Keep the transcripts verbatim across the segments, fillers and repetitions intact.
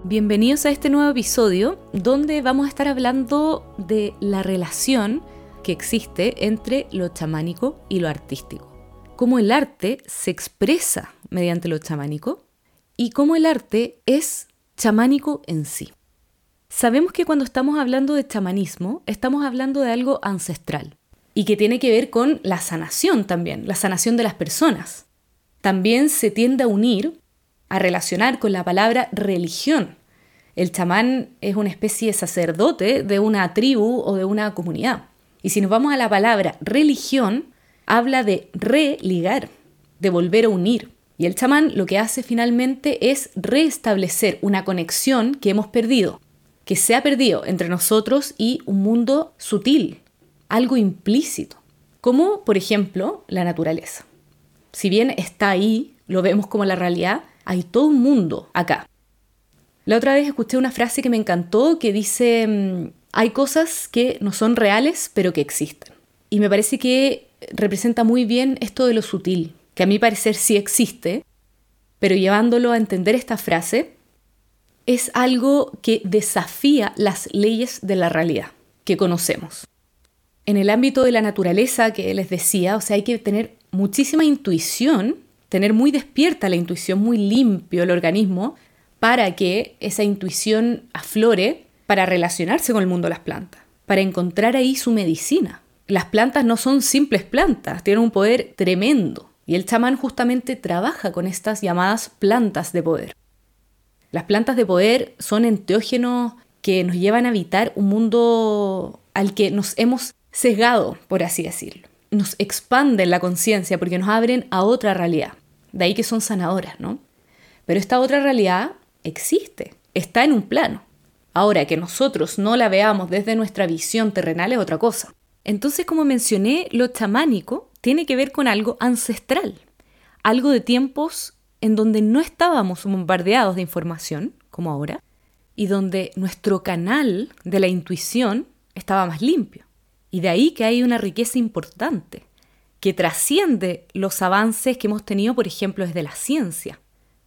Bienvenidos a este nuevo episodio donde vamos a estar hablando de la relación que existe entre lo chamánico y lo artístico. Cómo el arte se expresa mediante lo chamánico y cómo el arte es chamánico en sí. Sabemos que cuando estamos hablando de chamanismo estamos hablando de algo ancestral y que tiene que ver con la sanación también, la sanación de las personas. También se tiende a unir, a relacionar con la palabra religión. El chamán es una especie de sacerdote de una tribu o de una comunidad. Y si nos vamos a la palabra religión, habla de religar, de volver a unir. Y el chamán lo que hace finalmente es restablecer una conexión que hemos perdido, que se ha perdido entre nosotros y un mundo sutil, algo implícito, como por ejemplo la naturaleza. Si bien está ahí, lo vemos como la realidad, hay todo un mundo acá. La otra vez escuché una frase que me encantó que dice, hay cosas que no son reales pero que existen. Y me parece que representa muy bien esto de lo sutil, que a mi parecer sí existe, pero llevándolo a entender esta frase, es algo que desafía las leyes de la realidad que conocemos. En el ámbito de la naturaleza que les decía, o sea, hay que tener muchísima intuición, tener muy despierta la intuición, muy limpio el organismo, para que esa intuición aflore para relacionarse con el mundo de las plantas, para encontrar ahí su medicina. Las plantas no son simples plantas, tienen un poder tremendo, y el chamán justamente trabaja con estas llamadas plantas de poder. Las plantas de poder son enteógenos que nos llevan a habitar un mundo al que nos hemos sesgado, por así decirlo. Nos expanden la conciencia porque nos abren a otra realidad. De ahí que son sanadoras, ¿no? Pero esta otra realidad existe, está en un plano. Ahora, que nosotros no la veamos desde nuestra visión terrenal es otra cosa. Entonces, como mencioné, lo chamánico tiene que ver con algo ancestral, algo de tiempos en donde no estábamos bombardeados de información, como ahora, y donde nuestro canal de la intuición estaba más limpio. Y de ahí que hay una riqueza importante, que trasciende los avances que hemos tenido, por ejemplo, desde la ciencia.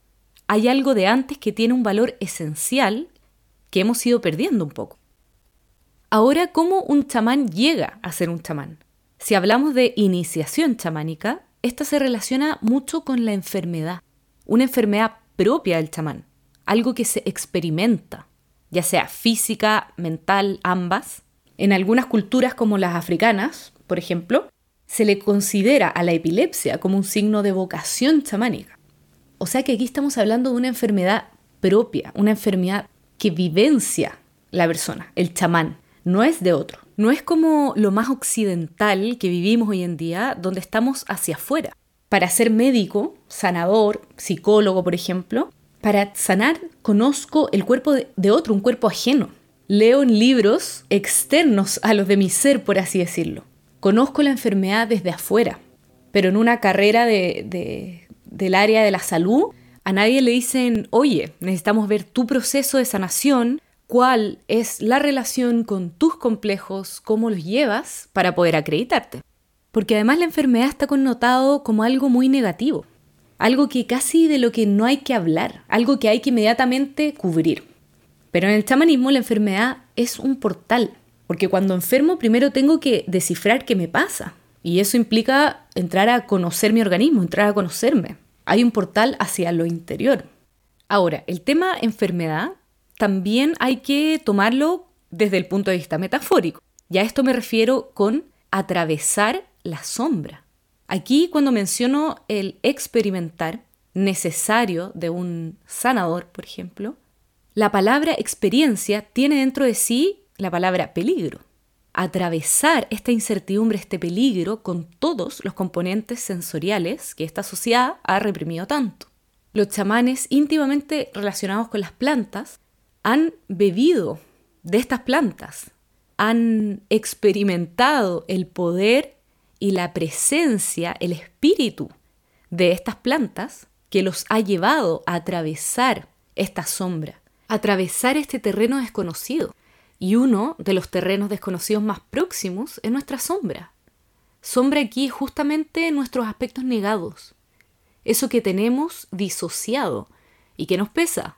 Hay algo de antes que tiene un valor esencial que hemos ido perdiendo un poco. Ahora, ¿cómo un chamán llega a ser un chamán? Si hablamos de iniciación chamánica, esta se relaciona mucho con la enfermedad, una enfermedad propia del chamán, algo que se experimenta, ya sea física, mental, ambas. En algunas culturas como las africanas, por ejemplo, se le considera a la epilepsia como un signo de vocación chamánica. O sea que aquí estamos hablando de una enfermedad propia, una enfermedad que vivencia la persona, el chamán, no es de otro. No es como lo más occidental que vivimos hoy en día, donde estamos hacia afuera. Para ser médico, sanador, psicólogo, por ejemplo, para sanar conozco el cuerpo de, de otro, un cuerpo ajeno. Leo en libros externos a los de mi ser, por así decirlo. Conozco la enfermedad desde afuera, pero en una carrera de, de, del área de la salud, a nadie le dicen, oye, necesitamos ver tu proceso de sanación, cuál es la relación con tus complejos, cómo los llevas para poder acreditarte. Porque además la enfermedad está connotado como algo muy negativo, algo que casi de lo que no hay que hablar, algo que hay que inmediatamente cubrir. Pero en el chamanismo la enfermedad es un portal, porque cuando enfermo primero tengo que descifrar qué me pasa. Y eso implica entrar a conocer mi organismo, entrar a conocerme. Hay un portal hacia lo interior. Ahora, el tema enfermedad también hay que tomarlo desde el punto de vista metafórico. Y a esto me refiero con atravesar la sombra. Aquí cuando menciono el experimentar necesario de un sanador, por ejemplo, la palabra experiencia tiene dentro de sí la palabra peligro. Atravesar esta incertidumbre, este peligro, con todos los componentes sensoriales que esta sociedad ha reprimido tanto. Los chamanes íntimamente relacionados con las plantas han bebido de estas plantas, han experimentado el poder y la presencia, el espíritu de estas plantas que los ha llevado a atravesar esta sombra, atravesar este terreno desconocido. Y uno de los terrenos desconocidos más próximos es nuestra sombra. Sombra aquí es justamente nuestros aspectos negados. Eso que tenemos disociado y que nos pesa.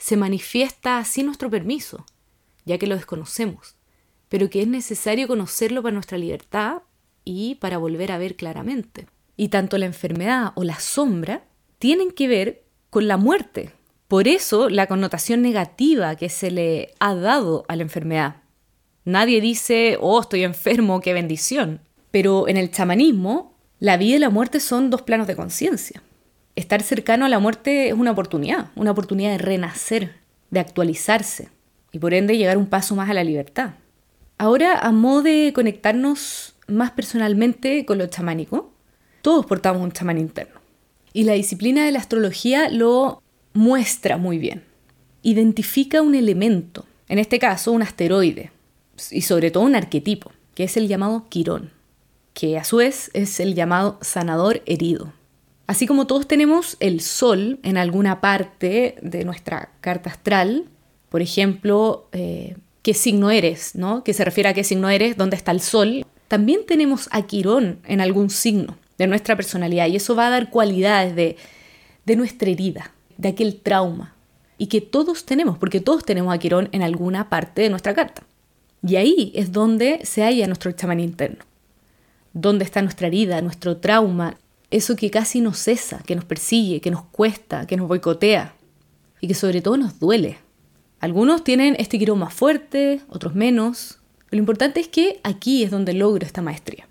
se manifiesta sin nuestro permiso, ya que lo desconocemos, pero que es necesario conocerlo para nuestra libertad y para volver a ver claramente. Y tanto la enfermedad o la sombra tienen que ver con la muerte. Por eso la connotación negativa que se le ha dado a la enfermedad. Nadie dice, oh, estoy enfermo, qué bendición. Pero en el chamanismo, la vida y la muerte son dos planos de conciencia. Estar cercano a la muerte es una oportunidad, una oportunidad de renacer, de actualizarse y por ende llegar un paso más a la libertad. Ahora, a modo de conectarnos más personalmente con lo chamánico, todos portamos un chamán interno. Y la disciplina de la astrología lo muestra muy bien. Identifica un elemento, en este caso un asteroide, y sobre todo un arquetipo, que es el llamado Quirón, que a su vez es el llamado sanador herido. Así como todos tenemos el sol en alguna parte de nuestra carta astral, por ejemplo, eh, ¿qué signo eres?, ¿no? Que se refiere a qué signo eres, dónde está el sol. También tenemos a Quirón en algún signo de nuestra personalidad y eso va a dar cualidades de, de nuestra herida, de aquel trauma, y que todos tenemos, porque todos tenemos a Quirón en alguna parte de nuestra carta. Y ahí es donde se halla nuestro chamán interno, donde está nuestra herida, nuestro trauma, eso que casi nos cesa, que nos persigue, que nos cuesta, que nos boicotea y que sobre todo nos duele. Algunos tienen este Quirón más fuerte, otros menos. Lo importante es que aquí es donde logro esta maestría.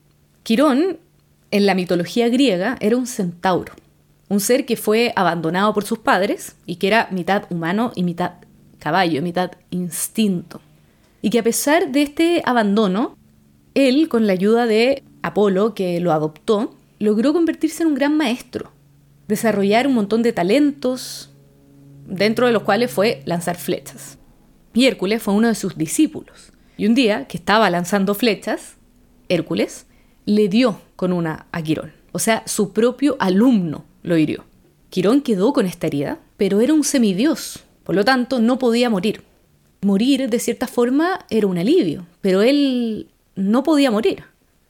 Quirón, en la mitología griega, era un centauro, un ser que fue abandonado por sus padres y que era mitad humano y mitad caballo, mitad instinto. Y que a pesar de este abandono, él, con la ayuda de Apolo, que lo adoptó, logró convertirse en un gran maestro, desarrollar un montón de talentos, dentro de los cuales fue lanzar flechas. Y Hércules fue uno de sus discípulos. Y un día, que estaba lanzando flechas, Hércules le dio con una a Quirón. O sea, su propio alumno lo hirió. Quirón quedó con esta herida, pero era un semidios, por lo tanto no podía morir. Morir, de cierta forma, era un alivio, pero él no podía morir.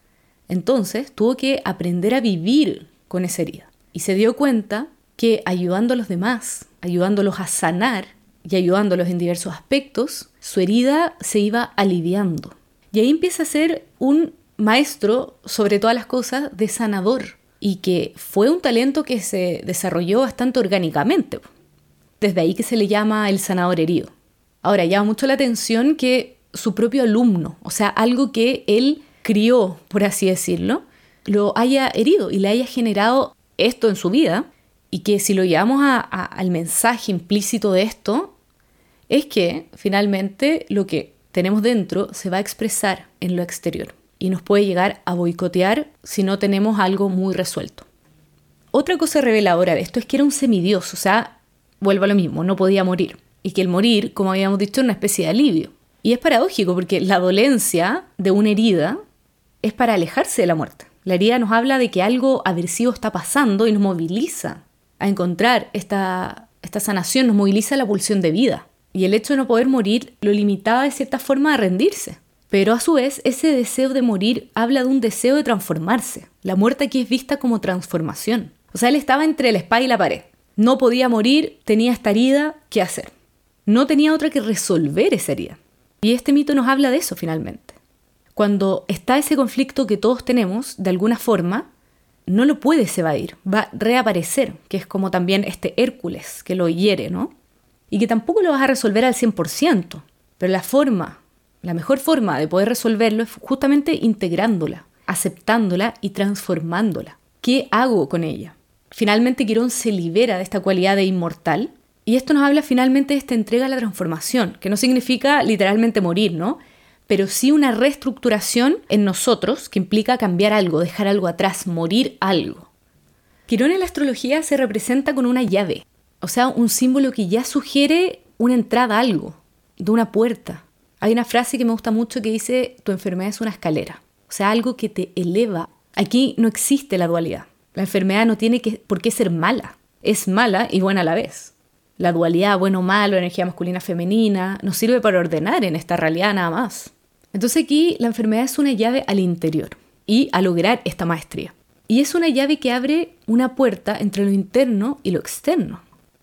Entonces tuvo que aprender a vivir con esa herida. Y se dio cuenta que ayudando a los demás, ayudándolos a sanar y ayudándolos en diversos aspectos, su herida se iba aliviando. Y ahí empieza a ser un maestro, sobre todas las cosas, de sanador. Y que fue un talento que se desarrolló bastante orgánicamente. Desde ahí que se le llama el sanador herido. Ahora, llama mucho la atención que su propio alumno, o sea, algo que él crió, por así decirlo, lo haya herido y le haya generado esto en su vida, y que si lo llevamos a, a, al mensaje implícito de esto, es que finalmente lo que tenemos dentro se va a expresar en lo exterior y nos puede llegar a boicotear si no tenemos algo muy resuelto. Otra cosa reveladora de esto es que era un semidios, o sea, vuelvo a lo mismo, no podía morir, y que el morir, como habíamos dicho, es una especie de alivio. Y es paradójico porque la dolencia de una herida es para alejarse de la muerte. La herida nos habla de que algo aversivo está pasando y nos moviliza a encontrar esta, esta sanación, nos moviliza la pulsión de vida. Y el hecho de no poder morir lo limitaba de cierta forma a rendirse. Pero a su vez, ese deseo de morir habla de un deseo de transformarse. La muerte aquí es vista como transformación. O sea, él estaba entre la espada y la pared. No podía morir, tenía esta herida, ¿qué hacer? No tenía otra que resolver esa herida. Y este mito nos habla de eso finalmente. Cuando está ese conflicto que todos tenemos, de alguna forma, no lo puedes evadir, va a reaparecer, que es como también este Hércules que lo hiere, ¿no? Y que tampoco lo vas a resolver al cien por ciento, pero la forma, la mejor forma de poder resolverlo es justamente integrándola, aceptándola y transformándola. ¿Qué hago con ella? Finalmente Quirón se libera de esta cualidad de inmortal, y esto nos habla finalmente de esta entrega a la transformación, que no significa literalmente morir, ¿no? Pero sí una reestructuración en nosotros que implica cambiar algo, dejar algo atrás, morir algo. Quirón en la astrología se representa con una llave, o sea, un símbolo que ya sugiere una entrada a algo, de una puerta. Hay una frase que me gusta mucho que dice, tu enfermedad es una escalera, o sea, algo que te eleva. Aquí no existe la dualidad. La enfermedad no tiene que, por qué ser mala, es mala y buena a la vez. La dualidad, bueno o malo, energía masculina femenina, nos sirve para ordenar en esta realidad nada más. Entonces aquí la enfermedad es una llave al interior y a lograr esta maestría. Y es una llave que abre una puerta entre lo interno y lo externo.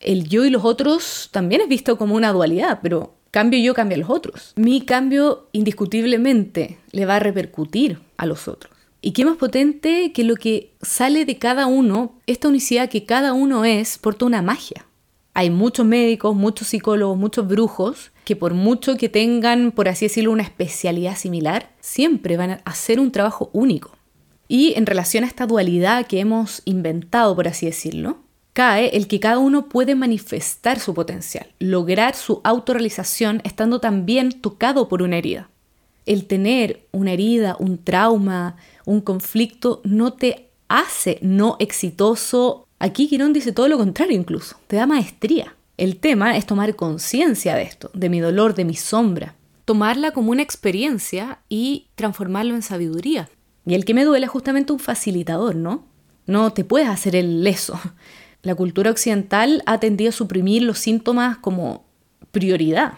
El yo y los otros también es visto como una dualidad, pero cambio yo, cambia a los otros. Mi cambio indiscutiblemente le va a repercutir a los otros. Y qué más potente que lo que sale de cada uno, esta unicidad que cada uno es, porta una magia. Hay muchos médicos, muchos psicólogos, muchos brujos que por mucho que tengan, por así decirlo, una especialidad similar, siempre van a hacer un trabajo único. Y en relación a esta dualidad que hemos inventado, por así decirlo, cae el que cada uno puede manifestar su potencial, lograr su autorrealización estando también tocado por una herida. El tener una herida, un trauma, un conflicto no te hace no exitoso. Aquí Quirón dice todo lo contrario incluso, te da maestría. El tema es tomar conciencia de esto, de mi dolor, de mi sombra. Tomarla como una experiencia y transformarlo en sabiduría. Y el que me duele es justamente un facilitador, ¿no? No te puedes hacer el leso. La cultura occidental ha tendido a suprimir los síntomas como prioridad.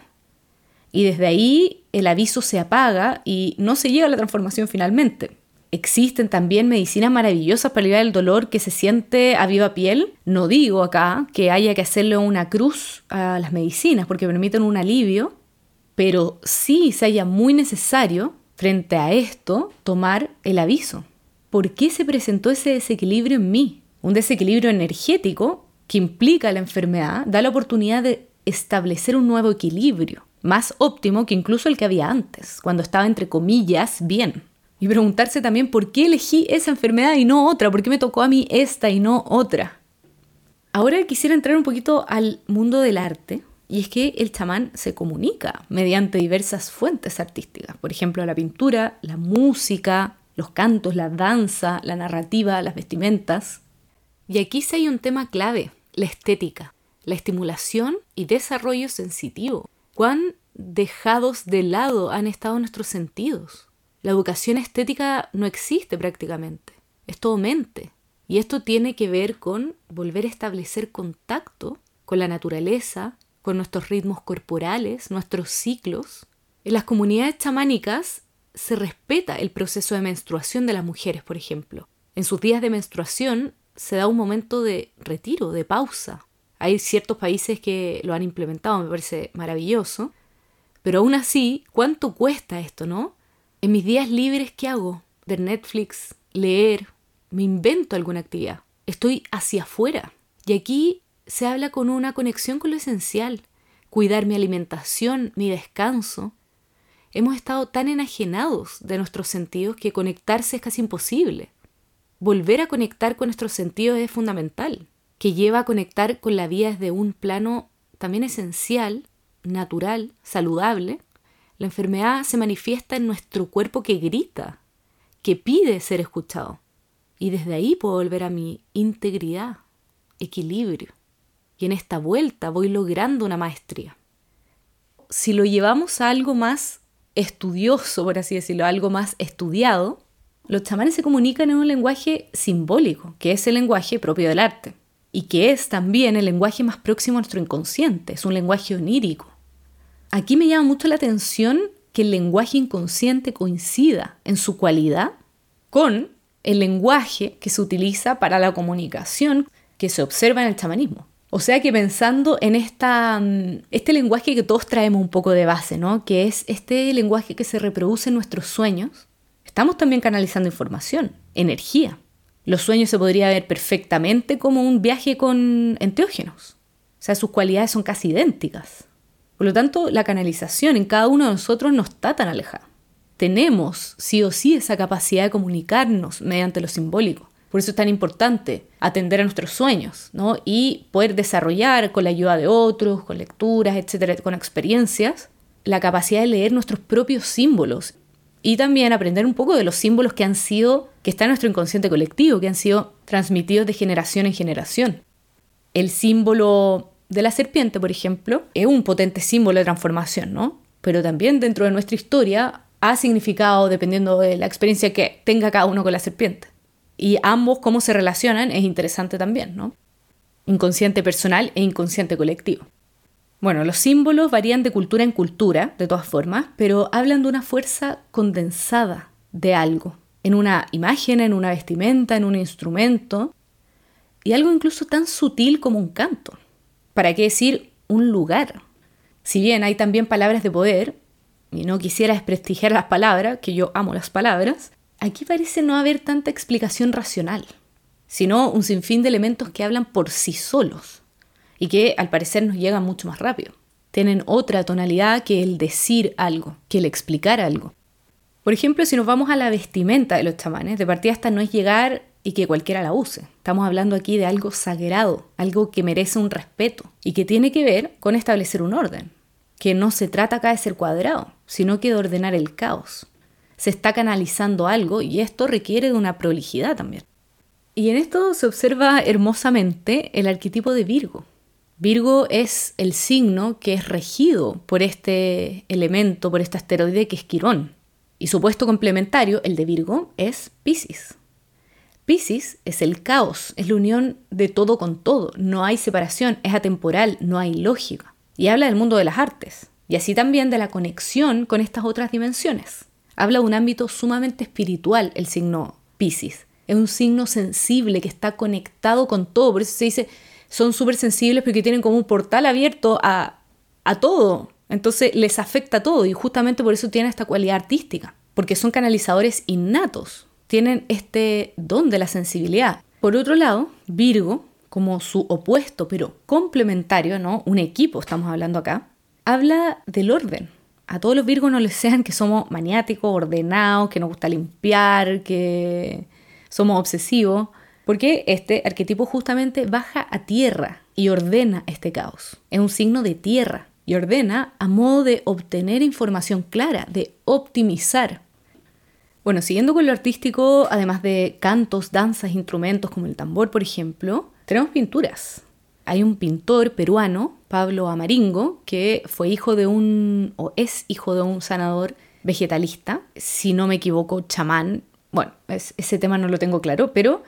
Y desde ahí el aviso se apaga y no se llega a la transformación finalmente. Existen también medicinas maravillosas para aliviar el dolor que se siente a viva piel. No digo acá que haya que hacerle una cruz a las medicinas porque permiten un alivio, pero sí se halla muy necesario, frente a esto, tomar el aviso. ¿Por qué se presentó ese desequilibrio en mí? Un desequilibrio energético que implica la enfermedad da la oportunidad de establecer un nuevo equilibrio, más óptimo que incluso el que había antes, cuando estaba entre comillas bien. Y preguntarse también por qué elegí esa enfermedad y no otra, por qué me tocó a mí esta y no otra. Ahora quisiera entrar un poquito al mundo del arte, y es que el chamán se comunica mediante diversas fuentes artísticas, por ejemplo la pintura, la música, los cantos, la danza, la narrativa, las vestimentas. Y aquí sí hay un tema clave, la estética, la estimulación y desarrollo sensitivo. ¿Cuán dejados de lado han estado nuestros sentidos? La educación estética no existe prácticamente, es todo mente. Y esto tiene que ver con volver a establecer contacto con la naturaleza, con nuestros ritmos corporales, nuestros ciclos. En las comunidades chamánicas se respeta el proceso de menstruación de las mujeres, por ejemplo. En sus días de menstruación se da un momento de retiro, de pausa. Hay ciertos países que lo han implementado, me parece maravilloso. Pero aún así, ¿cuánto cuesta esto, no? En mis días libres, ¿qué hago? Ver Netflix, leer, me invento alguna actividad. Estoy hacia afuera. Y aquí se habla con una conexión con lo esencial. Cuidar mi alimentación, mi descanso. Hemos estado tan enajenados de nuestros sentidos que conectarse es casi imposible. Volver a conectar con nuestros sentidos es fundamental, que lleva a conectar con la vida desde un plano también esencial, natural, saludable. La enfermedad se manifiesta en nuestro cuerpo que grita, que pide ser escuchado. Y desde ahí puedo volver a mi integridad, equilibrio. Y en esta vuelta voy logrando una maestría. Si lo llevamos a algo más estudioso, por así decirlo, algo más estudiado, los chamanes se comunican en un lenguaje simbólico, que es el lenguaje propio del arte, y que es también el lenguaje más próximo a nuestro inconsciente, es un lenguaje onírico. Aquí me llama mucho la atención que el lenguaje inconsciente coincida en su cualidad con el lenguaje que se utiliza para la comunicación que se observa en el chamanismo. O sea que pensando en esta, este lenguaje que todos traemos un poco de base, ¿no? Que es este lenguaje que se reproduce en nuestros sueños, estamos también canalizando información, energía. Los sueños se podría ver perfectamente como un viaje con enteógenos. O sea, sus cualidades son casi idénticas. Por lo tanto, la canalización en cada uno de nosotros no está tan alejada. Tenemos sí o sí esa capacidad de comunicarnos mediante lo simbólico. Por eso es tan importante atender a nuestros sueños, ¿no? Y poder desarrollar con la ayuda de otros, con lecturas, etcétera, con experiencias, la capacidad de leer nuestros propios símbolos y también aprender un poco de los símbolos que han sido, que están en nuestro inconsciente colectivo, que han sido transmitidos de generación en generación. El símbolo de la serpiente, por ejemplo, es un potente símbolo de transformación, ¿no? Pero también dentro de nuestra historia ha significado dependiendo de la experiencia que tenga cada uno con la serpiente. Y ambos, cómo se relacionan, es interesante también, ¿no? Inconsciente personal e inconsciente colectivo. Bueno, los símbolos varían de cultura en cultura, de todas formas, pero hablan de una fuerza condensada de algo, en una imagen, en una vestimenta, en un instrumento, y algo incluso tan sutil como un canto. ¿Para qué decir un lugar? Si bien hay también palabras de poder, y no quisiera desprestigiar las palabras, que yo amo las palabras, aquí parece no haber tanta explicación racional, sino un sinfín de elementos que hablan por sí solos y que al parecer nos llegan mucho más rápido. Tienen otra tonalidad que el decir algo, que el explicar algo. Por ejemplo, si nos vamos a la vestimenta de los chamanes, de partida esta no es llegar y que cualquiera la use. Estamos hablando aquí de algo sagrado, algo que merece un respeto y que tiene que ver con establecer un orden, que no se trata acá de ser cuadrado, sino que de ordenar el caos. Se está canalizando algo y esto requiere de una prolijidad también. Y en esto se observa hermosamente el arquetipo de Virgo. Virgo es el signo que es regido por este elemento, por este asteroide que es Quirón. Y su opuesto complementario, el de Virgo, es Piscis. Piscis es el caos, es la unión de todo con todo. No hay separación, es atemporal, no hay lógica. Y habla del mundo de las artes. Y así también de la conexión con estas otras dimensiones. Habla de un ámbito sumamente espiritual el signo Piscis. Es un signo sensible que está conectado con todo. Por eso se dice, son súper sensibles porque tienen como un portal abierto a, a todo. Entonces les afecta todo y justamente por eso tienen esta cualidad artística. Porque son canalizadores innatos. Tienen este don de la sensibilidad. Por otro lado, Virgo, como su opuesto pero complementario, ¿no? Un equipo estamos hablando acá, habla del orden. A todos los Virgos no les sean que somos maniáticos, ordenados, que nos gusta limpiar, que somos obsesivos, porque este arquetipo justamente baja a tierra y ordena este caos. Es un signo de tierra y ordena a modo de obtener información clara, de optimizar. Bueno, siguiendo con lo artístico, además de cantos, danzas, instrumentos como el tambor, por ejemplo, tenemos pinturas. Hay un pintor peruano, Pablo Amaringo, que fue hijo de un, o es hijo de un sanador vegetalista, si no me equivoco, chamán. Bueno, es, ese tema no lo tengo claro, pero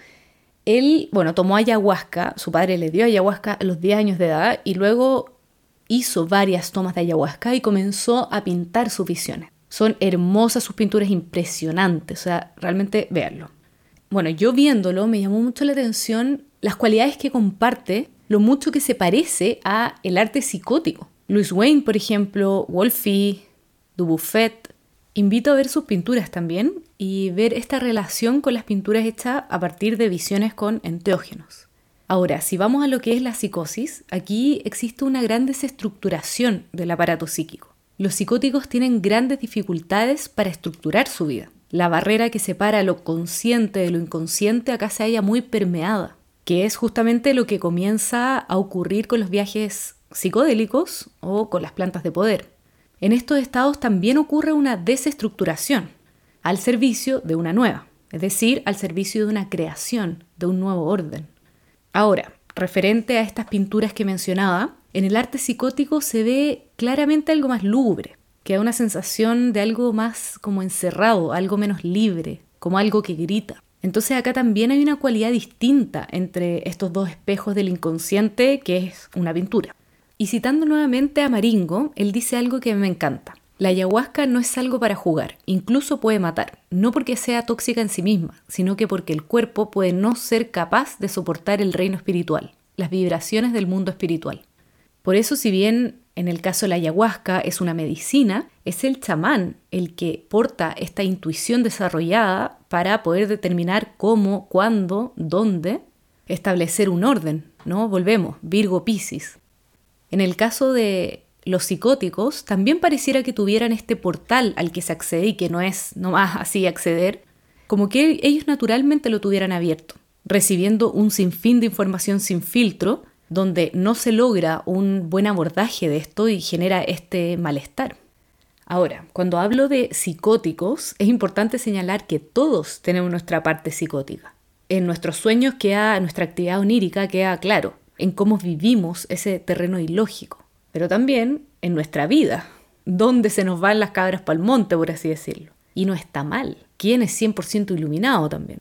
él, bueno, tomó ayahuasca, su padre le dio ayahuasca a los diez años de edad y luego hizo varias tomas de ayahuasca y comenzó a pintar sus visiones. Son hermosas sus pinturas, impresionantes, o sea, realmente véanlo. Bueno, yo viéndolo me llamó mucho la atención las cualidades que comparte, lo mucho que se parece a el arte psicótico. Louis Wayne, por ejemplo, Wolfie, Dubuffet. Invito a ver sus pinturas también y ver esta relación con las pinturas hechas a partir de visiones con enteógenos. Ahora, si vamos a lo que es la psicosis, aquí existe una gran desestructuración del aparato psíquico. Los psicóticos tienen grandes dificultades para estructurar su vida. La barrera que separa lo consciente de lo inconsciente acá se halla muy permeada, que es justamente lo que comienza a ocurrir con los viajes psicodélicos o con las plantas de poder. En estos estados también ocurre una desestructuración al servicio de una nueva, es decir, al servicio de una creación, de un nuevo orden. Ahora, referente a estas pinturas que mencionaba, en el arte psicótico se ve claramente algo más lúgubre, que da una sensación de algo más como encerrado, algo menos libre, como algo que grita. Entonces acá también hay una cualidad distinta entre estos dos espejos del inconsciente, que es una pintura. Y citando nuevamente a Maringo, él dice algo que me encanta. La ayahuasca no es algo para jugar, incluso puede matar, no porque sea tóxica en sí misma, sino que porque el cuerpo puede no ser capaz de soportar el reino espiritual, las vibraciones del mundo espiritual. Por eso, si bien en el caso de la ayahuasca es una medicina, es el chamán el que porta esta intuición desarrollada para poder determinar cómo, cuándo, dónde establecer un orden, ¿no? Volvemos, Virgo, Piscis. En el caso de los psicóticos, también pareciera que tuvieran este portal al que se accede y que no es nomás así acceder, como que ellos naturalmente lo tuvieran abierto, recibiendo un sinfín de información sin filtro, donde no se logra un buen abordaje de esto y genera este malestar. Ahora, cuando hablo de psicóticos, es importante señalar que todos tenemos nuestra parte psicótica. En nuestros sueños queda, nuestra actividad onírica queda claro, en cómo vivimos ese terreno ilógico, pero también en nuestra vida, donde se nos van las cabras pa'l monte, por así decirlo. Y no está mal, quien es cien por ciento iluminado también.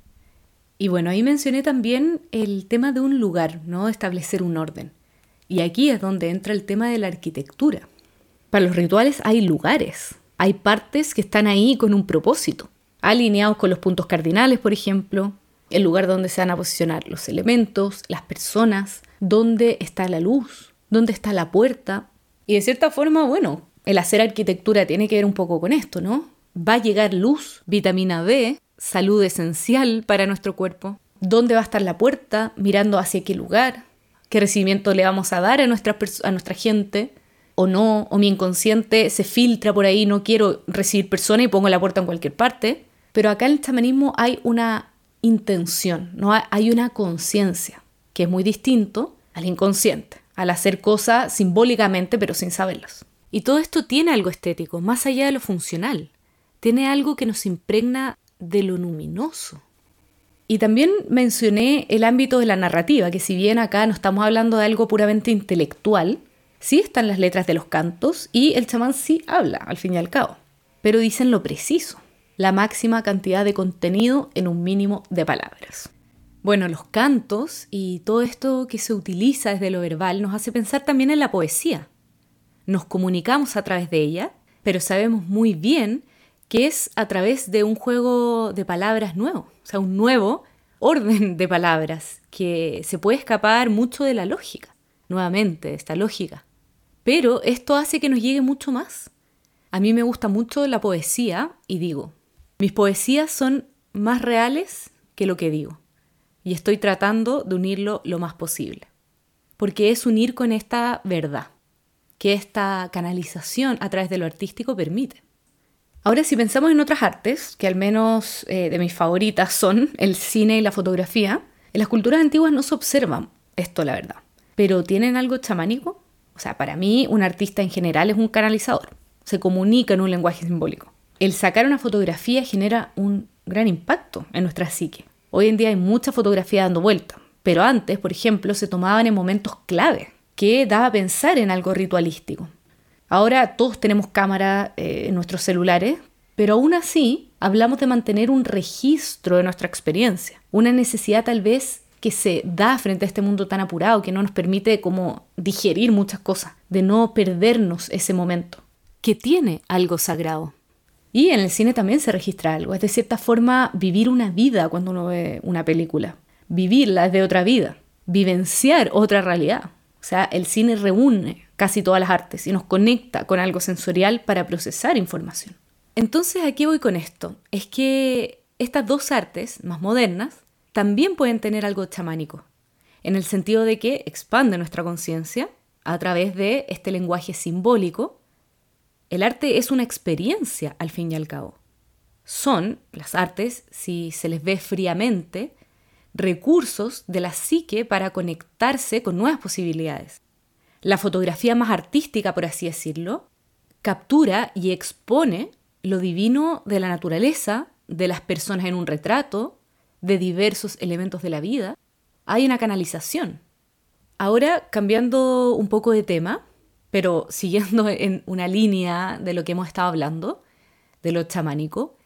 Y bueno, ahí mencioné también el tema de un lugar, ¿no? Establecer un orden. Y aquí es donde entra el tema de la arquitectura. Para los rituales hay lugares, hay partes que están ahí con un propósito, alineados con los puntos cardinales, por ejemplo, el lugar donde se van a posicionar los elementos, las personas, dónde está la luz, ¿Dónde está la puerta? Y de cierta forma, bueno, el hacer arquitectura tiene que ver un poco con esto, ¿no? ¿Va a llegar luz, vitamina B, salud esencial para nuestro cuerpo? ¿Dónde va a estar la puerta? ¿Mirando hacia qué lugar? ¿Qué recibimiento le vamos a dar a nuestra, a nuestra gente? ¿O no? ¿O mi inconsciente se filtra por ahí, no quiero recibir personas y pongo la puerta en cualquier parte? Pero acá en el chamanismo hay una intención, ¿no? Hay una conciencia, que es muy distinto al inconsciente, al hacer cosas simbólicamente pero sin saberlas. Y todo esto tiene algo estético, más allá de lo funcional. Tiene algo que nos impregna de lo luminoso. Y también mencioné el ámbito de la narrativa, que si bien acá no estamos hablando de algo puramente intelectual, sí están las letras de los cantos y el chamán sí habla, al fin y al cabo. Pero dicen lo preciso, la máxima cantidad de contenido en un mínimo de palabras. Bueno, los cantos y todo esto que se utiliza desde lo verbal nos hace pensar también en la poesía. Nos comunicamos a través de ella, pero sabemos muy bien que es a través de un juego de palabras nuevo, o sea, un nuevo orden de palabras que se puede escapar mucho de la lógica, nuevamente, de esta lógica. Pero esto hace que nos llegue mucho más. A mí me gusta mucho la poesía y digo, mis poesías son más reales que lo que digo y estoy tratando de unirlo lo más posible, porque es unir con esta verdad que esta canalización a través de lo artístico permite. Ahora, si pensamos en otras artes, que al menos eh, de mis favoritas son el cine y la fotografía, en las culturas antiguas no se observan esto, la verdad. Pero ¿tienen algo chamánico? O sea, para mí, un artista en general es un canalizador. Se comunica en un lenguaje simbólico. El sacar una fotografía genera un gran impacto en nuestra psique. Hoy en día hay mucha fotografía dando vuelta, pero antes, por ejemplo, se tomaban en momentos clave, que daba a pensar en algo ritualístico. Ahora todos tenemos cámara eh, en nuestros celulares, pero aún así hablamos de mantener un registro de nuestra experiencia. Una necesidad tal vez que se da frente a este mundo tan apurado que no nos permite como digerir muchas cosas, de no perdernos ese momento, que tiene algo sagrado. Y en el cine también se registra algo, es de cierta forma vivir una vida cuando uno ve una película, vivirla desde otra vida, vivenciar otra realidad. O sea, el cine reúne casi todas las artes y nos conecta con algo sensorial para procesar información. Entonces, ¿a qué voy con esto? Es que estas dos artes más modernas también pueden tener algo chamánico, en el sentido de que expande nuestra conciencia a través de este lenguaje simbólico. El arte es una experiencia, al fin y al cabo. Son las artes, si se les ve fríamente, recursos de la psique para conectarse con nuevas posibilidades. La fotografía más artística, por así decirlo, captura y expone lo divino de la naturaleza, de las personas en un retrato, de diversos elementos de la vida. Hay una canalización. Ahora, cambiando un poco de tema, pero siguiendo en una línea de lo que hemos estado hablando, de lo chamánico,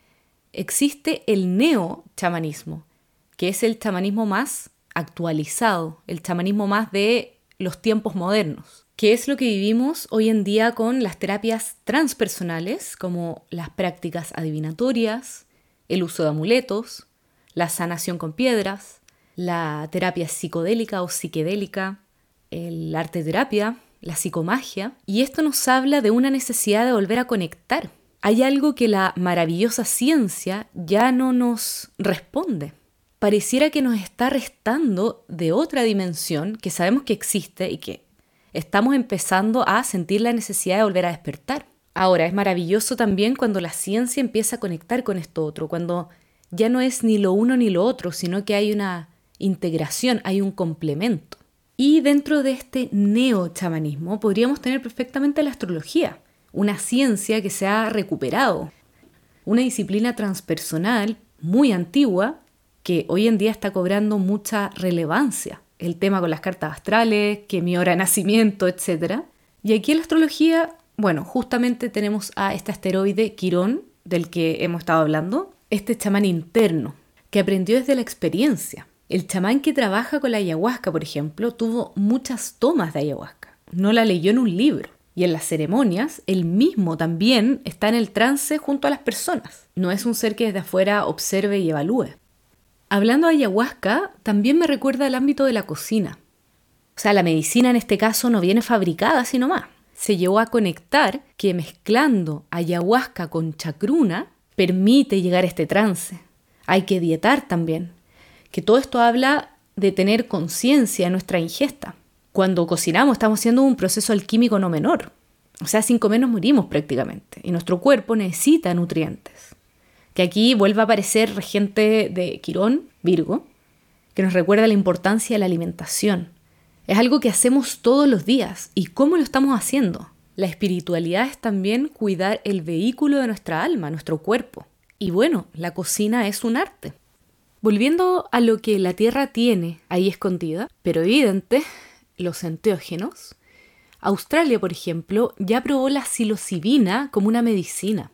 existe el neo-chamanismo, que es el chamanismo más actualizado, el chamanismo más de los tiempos modernos, que es lo que vivimos hoy en día con las terapias transpersonales, como las prácticas adivinatorias, el uso de amuletos, la sanación con piedras, la terapia psicodélica o psiquedélica, el arte terapia, la psicomagia. Y esto nos habla de una necesidad de volver a conectar. Hay algo que la maravillosa ciencia ya no nos responde. Pareciera que nos está restando de otra dimensión que sabemos que existe y que estamos empezando a sentir la necesidad de volver a despertar. Ahora, es maravilloso también cuando la ciencia empieza a conectar con esto otro, cuando ya no es ni lo uno ni lo otro, sino que hay una integración, hay un complemento. Y dentro de este neo-chamanismo podríamos tener perfectamente la astrología, una ciencia que se ha recuperado, una disciplina transpersonal muy antigua que hoy en día está cobrando mucha relevancia. El tema con las cartas astrales, que mi hora de nacimiento, etcétera. Y aquí en la astrología, bueno, justamente tenemos a este asteroide Quirón, del que hemos estado hablando, este chamán interno, que aprendió desde la experiencia. El chamán que trabaja con la ayahuasca, por ejemplo, tuvo muchas tomas de ayahuasca. No la leyó en un libro. Y en las ceremonias, él mismo también está en el trance junto a las personas. No es un ser que desde afuera observe y evalúe. Hablando de ayahuasca, también me recuerda al ámbito de la cocina. O sea, la medicina en este caso no viene fabricada sino más. Se llegó a conectar que mezclando ayahuasca con chacruna permite llegar a este trance. Hay que dietar también, que todo esto habla de tener conciencia en nuestra ingesta. Cuando cocinamos estamos haciendo un proceso alquímico no menor. O sea, sin comer nos morimos prácticamente y nuestro cuerpo necesita nutrientes. Que aquí vuelve a aparecer regente de Quirón, Virgo, que nos recuerda la importancia de la alimentación. Es algo que hacemos todos los días. ¿Y cómo lo estamos haciendo? La espiritualidad es también cuidar el vehículo de nuestra alma, nuestro cuerpo. Y bueno, la cocina es un arte. Volviendo a lo que la Tierra tiene ahí escondida, pero evidente, los enteógenos, Australia, por ejemplo, ya probó la psilocibina como una medicina.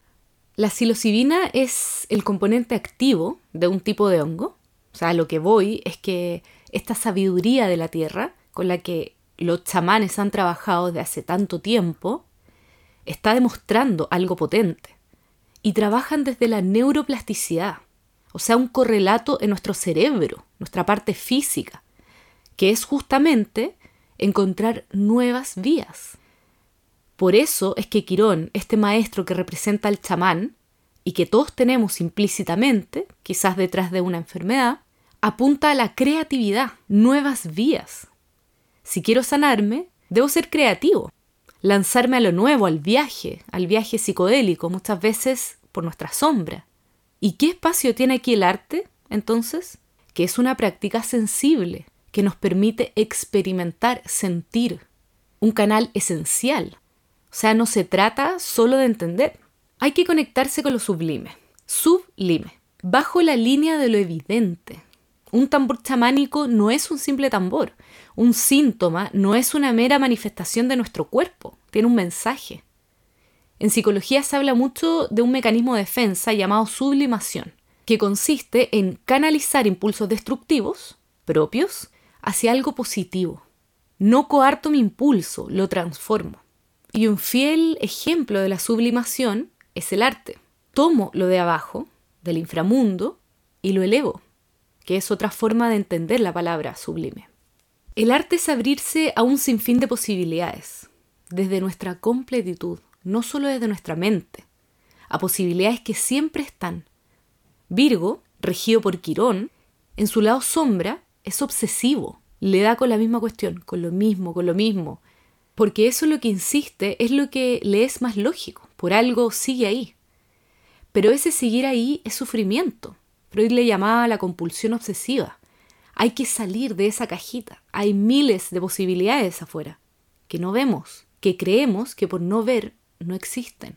La psilocibina es el componente activo de un tipo de hongo. O sea, a lo que voy es que esta sabiduría de la tierra, con la que los chamanes han trabajado desde hace tanto tiempo, está demostrando algo potente. Y trabajan desde la neuroplasticidad, o sea, un correlato en nuestro cerebro, nuestra parte física, que es justamente encontrar nuevas vías. Por eso es que Quirón, este maestro que representa al chamán, y que todos tenemos implícitamente, quizás detrás de una enfermedad, apunta a la creatividad, nuevas vías. Si quiero sanarme, debo ser creativo, lanzarme a lo nuevo, al viaje, al viaje psicodélico, muchas veces por nuestra sombra. ¿Y qué espacio tiene aquí el arte, entonces? Que es una práctica sensible, que nos permite experimentar, sentir, un canal esencial. O sea, no se trata solo de entender. Hay que conectarse con lo sublime, sublime, bajo la línea de lo evidente. Un tambor chamánico no es un simple tambor. Un síntoma no es una mera manifestación de nuestro cuerpo. Tiene un mensaje. En psicología se habla mucho de un mecanismo de defensa llamado sublimación, que consiste en canalizar impulsos destructivos, propios, hacia algo positivo. No coarto mi impulso, lo transformo. Y un fiel ejemplo de la sublimación es el arte. Tomo lo de abajo, del inframundo, y lo elevo, que es otra forma de entender la palabra sublime. El arte es abrirse a un sinfín de posibilidades, desde nuestra completitud, no solo desde nuestra mente, a posibilidades que siempre están. Virgo, regido por Quirón, en su lado sombra, es obsesivo, le da con la misma cuestión, con lo mismo, con lo mismo, porque eso es lo que insiste, es lo que le es más lógico, por algo sigue ahí. Pero ese seguir ahí es sufrimiento. Freud le llamaba la compulsión obsesiva. Hay que salir de esa cajita. Hay miles de posibilidades afuera que no vemos, que creemos que por no ver no existen.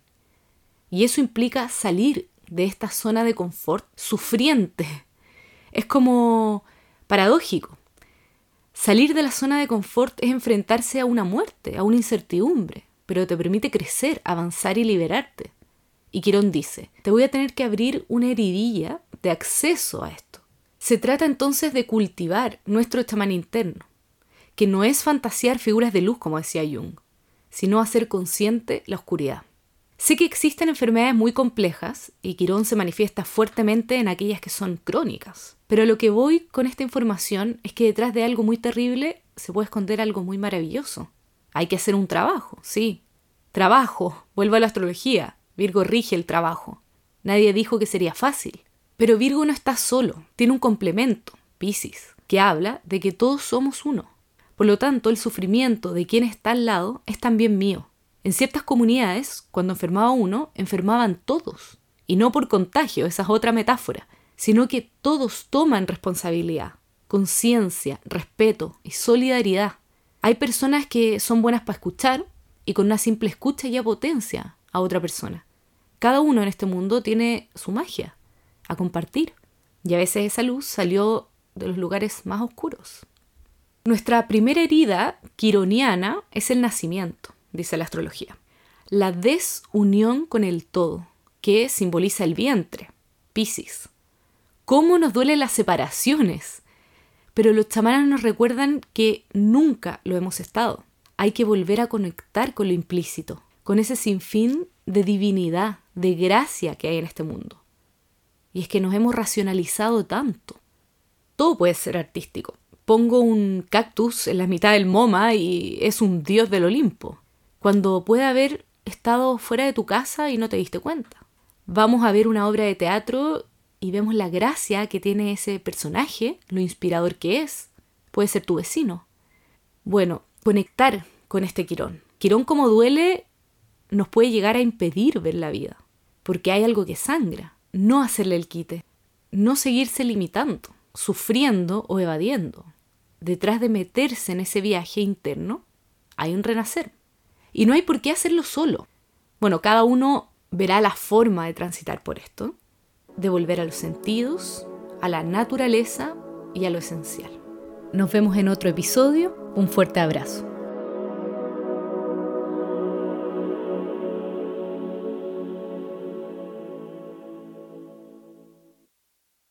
Y eso implica salir de esta zona de confort sufriente. Es como paradójico. Salir de la zona de confort es enfrentarse a una muerte, a una incertidumbre, pero te permite crecer, avanzar y liberarte. Y Quirón dice, te voy a tener que abrir una heridilla de acceso a esto. Se trata entonces de cultivar nuestro chamán interno, que no es fantasear figuras de luz, como decía Jung, sino hacer consciente la oscuridad. Sé que existen enfermedades muy complejas y Quirón se manifiesta fuertemente en aquellas que son crónicas. Pero lo que voy con esta información es que detrás de algo muy terrible se puede esconder algo muy maravilloso. Hay que hacer un trabajo, sí. Trabajo, vuelvo a la astrología. Virgo rige el trabajo. Nadie dijo que sería fácil. Pero Virgo no está solo, tiene un complemento, Piscis, que habla de que todos somos uno. Por lo tanto, el sufrimiento de quien está al lado es también mío. En ciertas comunidades, cuando enfermaba uno, enfermaban todos. Y no por contagio, esa es otra metáfora, sino que todos toman responsabilidad, conciencia, respeto y solidaridad. Hay personas que son buenas para escuchar y con una simple escucha ya potencia a otra persona. Cada uno en este mundo tiene su magia a compartir y a veces esa luz salió de los lugares más oscuros. Nuestra primera herida quironiana es el nacimiento, dice la astrología. La desunión con el todo, que simboliza el vientre, Piscis. ¿Cómo nos duelen las separaciones? Pero los chamanes nos recuerdan que nunca lo hemos estado. Hay que volver a conectar con lo implícito, con ese sinfín de divinidad, de gracia que hay en este mundo. Y es que nos hemos racionalizado tanto. Todo puede ser artístico. pongo un cactus en la mitad del MoMA y es un dios del Olimpo, cuando puede haber estado fuera de tu casa y no te diste cuenta. Vamos a ver una obra de teatro y vemos la gracia que tiene ese personaje, lo inspirador que es. Puede ser tu vecino. Bueno, conectar con este Quirón. Quirón, como duele, nos puede llegar a impedir ver la vida, porque hay algo que sangra. No hacerle el quite, no seguirse limitando, sufriendo o evadiendo. Detrás de meterse en ese viaje interno hay un renacer. Y no hay por qué hacerlo solo. Bueno, cada uno verá la forma de transitar por esto, de volver a los sentidos, a la naturaleza y a lo esencial. Nos vemos en otro episodio. Un fuerte abrazo.